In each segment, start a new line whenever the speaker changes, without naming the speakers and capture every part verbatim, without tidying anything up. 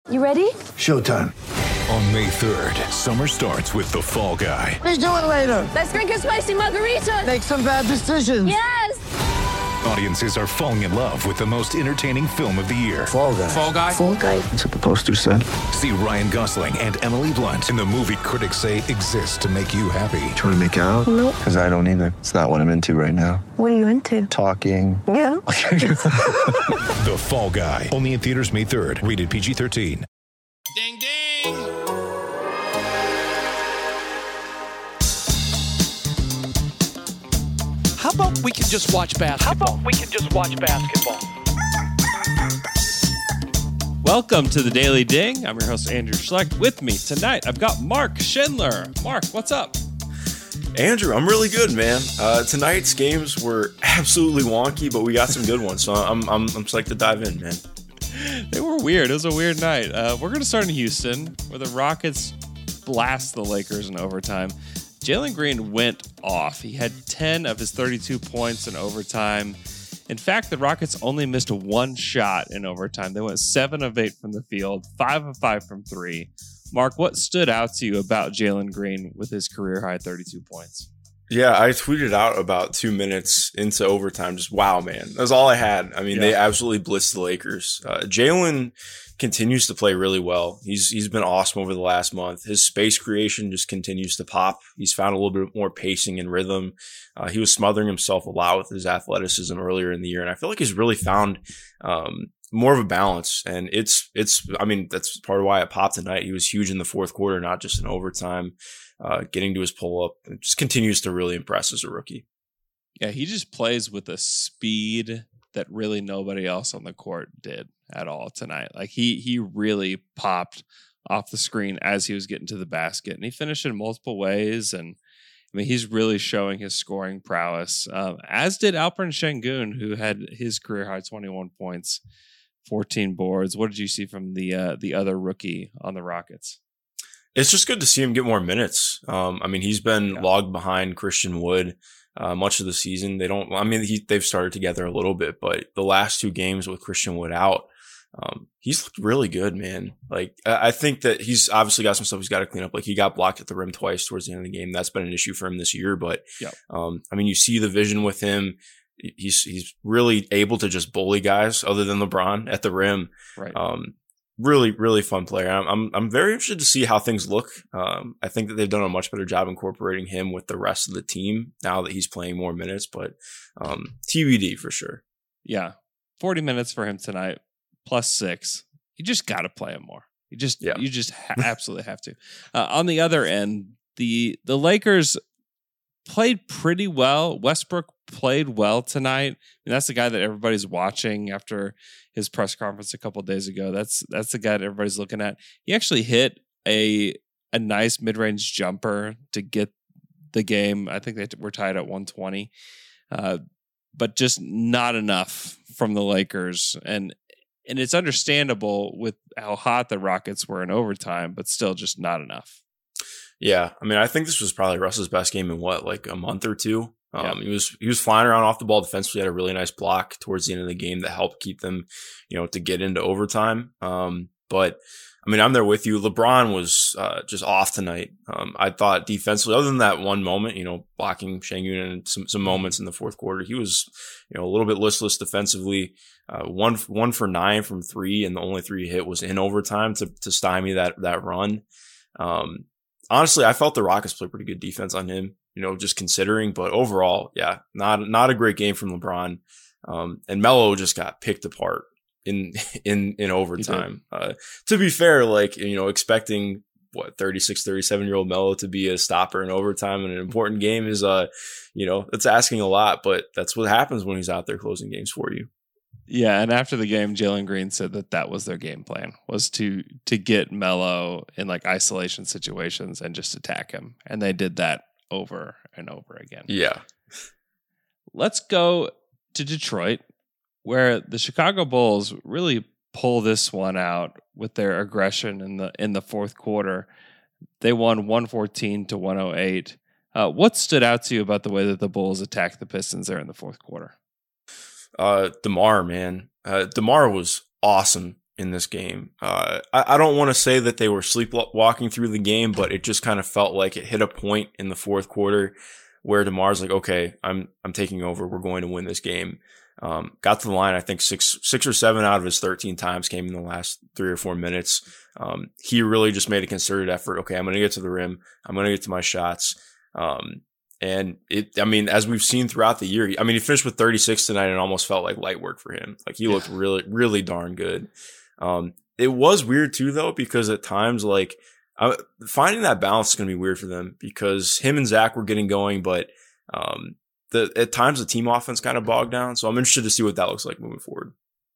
You ready?
Showtime.
On May third, summer starts with The Fall Guy.
Let's do it later.
Let's drink a spicy margarita.
Make some bad decisions.
Yes!
Audiences are falling in love with the most entertaining film of the year.
Fall Guy.
Fall Guy?
Fall Guy.
That's what the poster said.
See Ryan Gosling and Emily Blunt in the movie critics say exists to make you happy.
Trying to make it out?
Nope.
Because I don't either. It's not what I'm into right now.
What are you into?
Talking.
Yeah.
The Fall Guy. Only in theaters May third. Rated P G thirteen.
Ding, ding. How about we can just watch basketball?
How about we can just watch basketball?
Welcome to the Daily Ding. I'm your host, Andrew Schlecht. With me tonight, I've got Mark Schindler. Mark, what's up?
Andrew, I'm really good, man. Uh, tonight's games were absolutely wonky, but we got some good ones, so I'm I'm I'm psyched to dive in, man.
They were weird. It was a weird night. Uh, we're going to start in Houston, where the Rockets blast the Lakers in overtime. Jalen Green went off. He had ten of his thirty-two points in overtime. In fact, the Rockets only missed one shot in overtime. They went seven of eight from the field, five of five from three. Mark, what stood out to you about Jalen Green with his career-high thirty-two points?
Yeah, I tweeted out about two minutes into overtime. Just wow, man. That's all I had. I mean, yeah. They absolutely blitzed the Lakers. Uh, Jalen continues to play really well. He's He's been awesome over the last month. His space creation just continues to pop. He's found a little bit more pacing and rhythm. Uh, he was smothering himself a lot with his athleticism earlier in the year, and I feel like he's really found um, more of a balance. And it's, it's. I mean, that's part of why it popped tonight. He was huge in the fourth quarter, not just in overtime. Uh, getting to his pull-up, it just continues to really impress as a rookie.
Yeah, he just plays with a speed that really nobody else on the court did at all tonight. Like he he really popped off the screen as he was getting to the basket, and he finished in multiple ways. And I mean, he's really showing his scoring prowess, um, as did Alperen Sengun, who had his career high twenty-one points, fourteen boards. What did you see from the uh, the other rookie on the Rockets?
It's just good to see him get more minutes. Um, I mean, he's been yeah. logged behind Christian Wood uh, much of the season. They don't. I mean, he, they've started together a little bit, but the last two games with Christian Wood out, um, he's looked really good, man. Like I, I think that he's obviously got some stuff he's got to clean up. Like he got blocked at the rim twice towards the end of the game. That's been an issue for him this year. But
yeah.
um, I mean, you see the vision with him. He's he's really able to just bully guys other than LeBron at the rim.
Right.
Um, Really, really fun player. I'm, I'm, I'm very interested to see how things look. Um, I think that they've done a much better job incorporating him with the rest of the team now that he's playing more minutes. But um, T B D for sure.
Yeah, forty minutes for him tonight, plus six. You just got to play him more. You just, yeah. you just ha- absolutely have to. Uh, on the other end, the the Lakers played pretty well. Westbrook played well tonight. And that's the guy that everybody's watching after his press conference a couple of days ago. That's that's the guy that everybody's looking at. He actually hit a a nice mid-range jumper to get the game. I think they were tied at one twenty, uh, but just not enough from the Lakers. And and it's understandable with how hot the Rockets were in overtime, but still just not enough.
Yeah, I mean, I think this was probably Russ's best game in what, like a month or two. Um,
yeah.
He was he was flying around off the ball defensively. Had a really nice block towards the end of the game that helped keep them, you know, to get into overtime. Um, but I mean, I'm there with you. LeBron was uh, just off tonight. Um, I thought defensively, other than that one moment, you know, blocking Sengun and some some moments in the fourth quarter, he was, you know, a little bit listless defensively. Uh, one one for nine from three, and the only three he hit was in overtime to to stymie that that run. Um, honestly, I felt the Rockets played pretty good defense on him, you know, just considering, but overall, yeah, not, not a great game from LeBron. Um, and Melo just got picked apart in, in, in overtime. Uh, to be fair, like, you know, expecting what, thirty-six, thirty-seven year old Melo to be a stopper in overtime in an important game is, uh, you know, that's asking a lot, but that's what happens when he's out there closing games for you.
Yeah, and after the game, Jalen Green said that that was their game plan, was to to get Melo in like isolation situations and just attack him. And they did that over and over again.
Yeah.
Let's go to Detroit, where the Chicago Bulls really pull this one out with their aggression in the in the fourth quarter. They won one fourteen to one oh eight. Uh, what stood out to you about the way that the Bulls attacked the Pistons there in the fourth quarter?
Uh, DeMar, man. Uh, DeMar was awesome in this game. Uh, I, I don't want to say that they were sleepwalking through the game, but it just kind of felt like it hit a point in the fourth quarter where DeMar's like, okay, I'm I'm taking over. We're going to win this game. Um, got to the line, I think six six or seven out of his thirteen times came in the last three or four minutes. Um, he really just made a concerted effort. Okay, I'm going to get to the rim. I'm going to get to my shots. Um, and it, I mean, as we've seen throughout the year, I mean, he finished with thirty-six tonight and it almost felt like light work for him. Like he looked really, really darn good. Um, it was weird too, though, because at times, like, uh, finding that balance is going to be weird for them because him and Zach were getting going, but, um, the, at times the team offense kind of bogged down. So I'm interested to see what that looks like moving forward.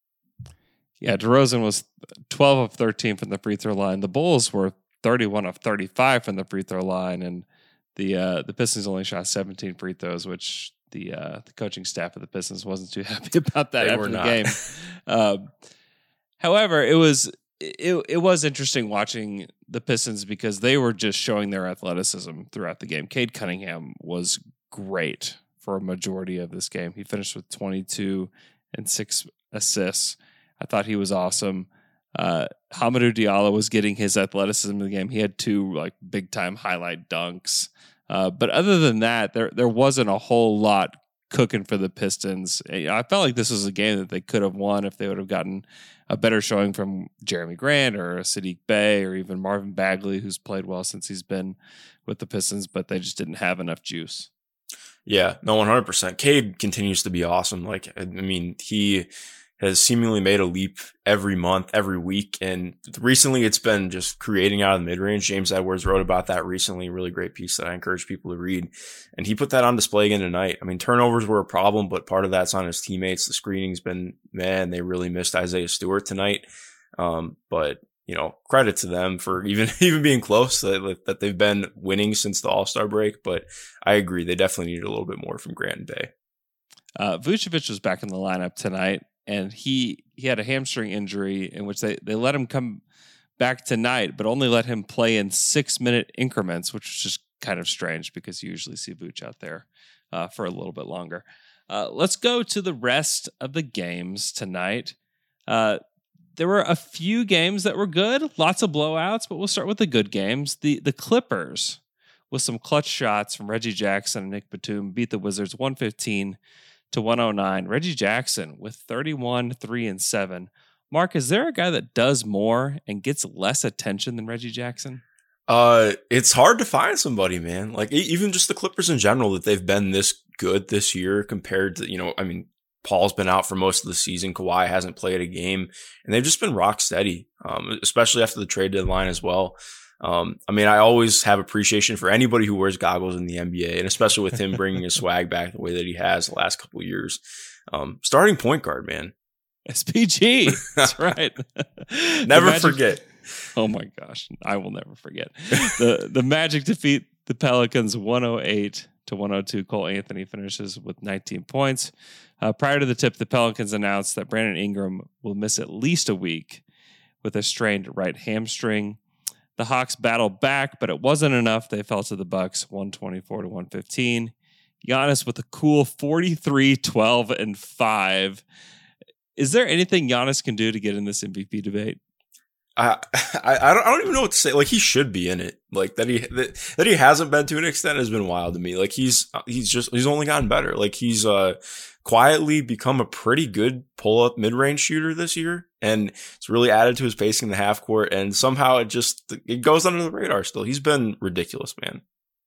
Yeah, DeRozan was twelve of thirteen from the free throw line. The Bulls were thirty-one of thirty-five from the free throw line, and the uh, the Pistons only shot seventeen free throws, which the uh, the coaching staff of the Pistons wasn't too happy about that
They
after
were
the
not.
game. um, however, it was it it was interesting watching the Pistons because they were just showing their athleticism throughout the game. Cade Cunningham was great for a majority of this game. He finished with twenty-two and six assists. I thought he was awesome. Uh, Hamidou Diallo was getting his athleticism in the game. He had two like big time highlight dunks. Uh, but other than that, there there wasn't a whole lot cooking for the Pistons. I felt like this was a game that they could have won if they would have gotten a better showing from Jeremy Grant or Sadiq Bey or even Marvin Bagley, who's played well since he's been with the Pistons, but they just didn't have enough juice.
Yeah, no, one hundred percent. Cade continues to be awesome. Like, I mean, he has seemingly made a leap every month, every week. And recently it's been just creating out of the mid-range. James Edwards wrote about that recently, really great piece that I encourage people to read. And he put that on display again tonight. I mean, turnovers were a problem, but part of that's on his teammates. The screening's been, man, they really missed Isaiah Stewart tonight. Um, but, you know, credit to them for even, even being close, that, that they've been winning since the All-Star break. But I agree, they definitely needed a little bit more from Grant and Bey.
Uh, Vucevic was back in the lineup tonight. And he he had a hamstring injury in which they, they let him come back tonight, but only let him play in six-minute increments, which was just kind of strange because you usually see Vooch out there uh, for a little bit longer. Uh, let's go to the rest of the games tonight. Uh, there were a few games that were good, lots of blowouts, but we'll start with the good games. The, the Clippers, with some clutch shots from Reggie Jackson and Nick Batum, beat the Wizards one fifteen to one oh nine. Reggie Jackson with thirty-one, three, and seven. Mark, is there a guy that does more and gets less attention than Reggie Jackson?
Uh, it's hard to find somebody, man. Like, even just the Clippers in general, that they've been this good this year compared to, you know, I mean, Paul's been out for most of the season. Kawhi hasn't played a game, and they've just been rock steady, um, especially after the trade deadline as well. Um, I mean, I always have appreciation for anybody who wears goggles in the N B A, and especially with him bringing his swag back the way that he has the last couple of years. Um, starting point guard, man.
S P G. That's right.
Never
Magic,
forget.
Oh my gosh. I will never forget. The the Magic defeat the Pelicans one oh eight to one oh two. Cole Anthony finishes with nineteen points. Uh, prior to the tip, the Pelicans announced that Brandon Ingram will miss at least a week with a strained right hamstring. The Hawks battled back, but it wasn't enough. They fell to the Bucks one twenty-four to one fifteen. Giannis with a cool forty-three, twelve, and five. Is there anything Giannis can do to get in this M V P debate?
I, I I don't I don't even know what to say. Like, he should be in it. Like, that he that, that he hasn't been to an extent has been wild to me. Like, he's he's just he's only gotten better. Like, he's uh quietly become a pretty good pull up mid range shooter this year, and it's really added to his pacing in the half court. And somehow it just it goes under the radar. Still, he's been ridiculous, man.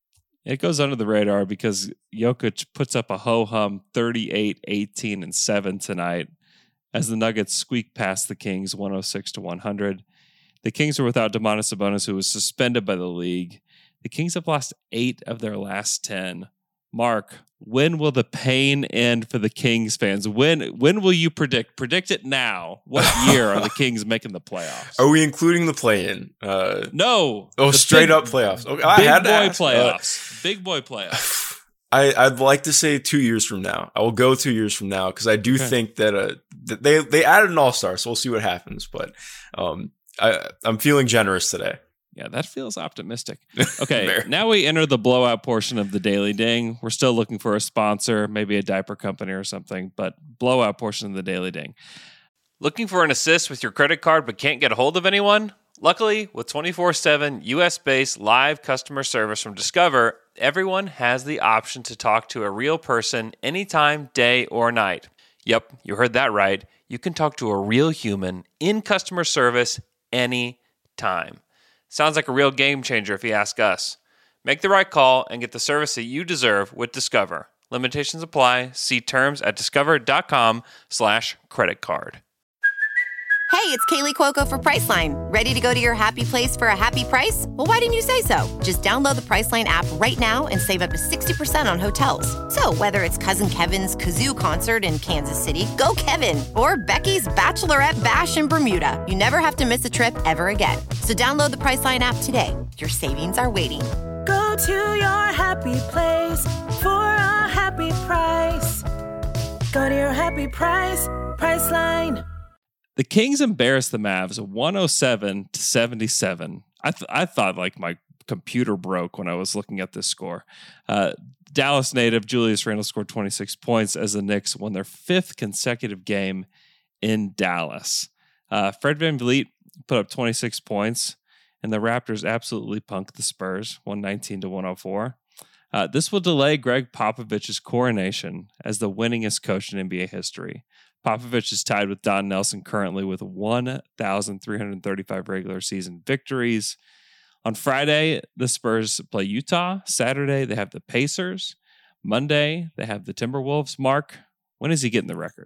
It goes under the radar because Jokic puts up a ho hum thirty-eight, eighteen, and seven tonight as the Nuggets squeak past the Kings one oh six to one hundred. The Kings are without Domantas Sabonis, who was suspended by the league. The Kings have lost eight of their last ten. Mark, when will the pain end for the Kings fans? When when will you predict? Predict it now. What year are the Kings making the playoffs?
Are we including the play-in? Uh,
no.
Oh, straight
big,
up playoffs. Okay, I
big
had
boy
to ask.
playoffs.
Uh,
big boy playoffs.
I, I'd like to say two years from now. I will go two years from now because I do okay. think that, uh, that they they added an all-star, so we'll see what happens. But um, I, I'm feeling generous today.
Yeah, that feels optimistic. Okay, now we enter the blowout portion of the Daily Ding. We're still looking for a sponsor, maybe a diaper company or something, but blowout portion of the Daily Ding.
Looking for an assist with your credit card but can't get a hold of anyone? Luckily, with twenty-four seven U S-based live customer service from Discover, everyone has the option to talk to a real person anytime, day or night. Yep, you heard that right. You can talk to a real human in customer service anytime. Sounds like a real game changer if you ask us. Make the right call and get the service that you deserve with Discover. Limitations apply. See terms at discover.com slash credit card.
Hey, it's Kaylee Cuoco for Priceline. Ready to go to your happy place for a happy price? Well, why didn't you say so? Just download the Priceline app right now and save up to sixty percent on hotels. So whether it's Cousin Kevin's Kazoo Concert in Kansas City, go Kevin, or Becky's Bachelorette Bash in Bermuda, you never have to miss a trip ever again. So download the Priceline app today. Your savings are waiting.
Go to your happy place for a happy price. Go to your happy price, Priceline.
The Kings embarrassed the Mavs one oh seven to seventy-seven. I th- I thought like my computer broke when I was looking at this score. Uh, Dallas native Julius Randle scored twenty-six points as the Knicks won their fifth consecutive game in Dallas. Uh, Fred VanVleet put up twenty-six points, and the Raptors absolutely punked the Spurs, one nineteen to one oh four. Uh, this will delay Greg Popovich's coronation as the winningest coach in N B A history. Popovich is tied with Don Nelson currently with one thousand three hundred thirty-five regular season victories. On Friday, the Spurs play Utah. Saturday, they have the Pacers. Monday, they have the Timberwolves. Mark, when is he getting the record?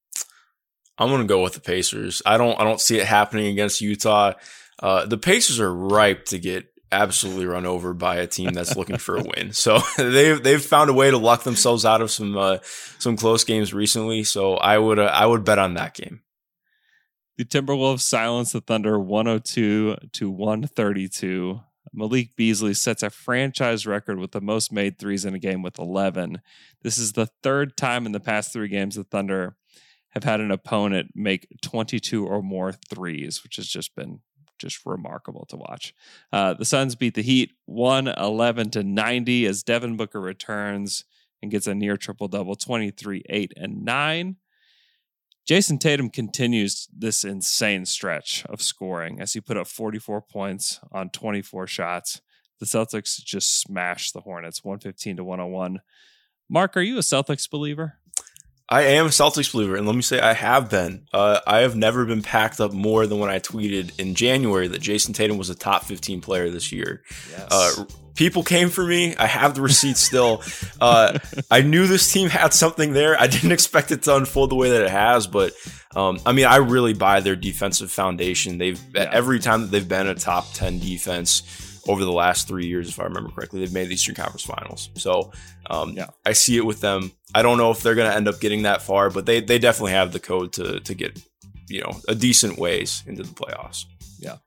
I'm going to go with the Pacers. I don't I don't see it happening against Utah. Uh, the Pacers are ripe to get absolutely run over by a team that's looking for a win. So they've they've found a way to luck themselves out of some uh, some close games recently. So I would uh, I would bet on that game.
The Timberwolves silence the Thunder one oh two to one thirty-two. Malik Beasley sets a franchise record with the most made threes in a game with eleven. This is the third time in the past three games the Thunder have had an opponent make twenty-two or more threes, which has just been just remarkable to watch. Uh, the Suns beat the Heat one eleven to ninety as Devin Booker returns and gets a near triple-double, twenty-three, eight, and nine. Jason Tatum continues this insane stretch of scoring as he put up forty-four points on twenty-four shots. The Celtics just smashed the Hornets one fifteen to one oh one. Mark, are you a Celtics believer?
I am a Celtics believer, and let me say I have been. Uh, I have never been packed up more than when I tweeted in January that Jason Tatum was a top fifteen player this year. Yes. Uh, people came for me. I have the receipts still. uh, I knew this team had something there. I didn't expect it to unfold the way that it has, but um, I mean, I really buy their defensive foundation. They've yeah. every time that they've been a top ten defense over the last three years, if I remember correctly, they've made the Eastern Conference Finals. So um, yeah. I see it with them. I don't know if they're going to end up getting that far, but they they definitely have the code to to get, you know, a decent ways into the playoffs.
Yeah.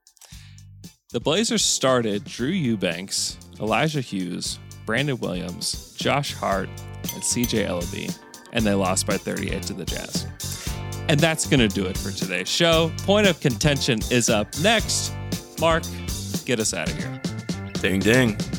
The Blazers started Drew Eubanks, Elijah Hughes, Brandon Williams, Josh Hart, and C J Ellaby, and they lost by thirty-eight to the Jazz. And that's going to do it for today's show. Point of Contention is up next. Mark, get us out of here.
Ding, ding.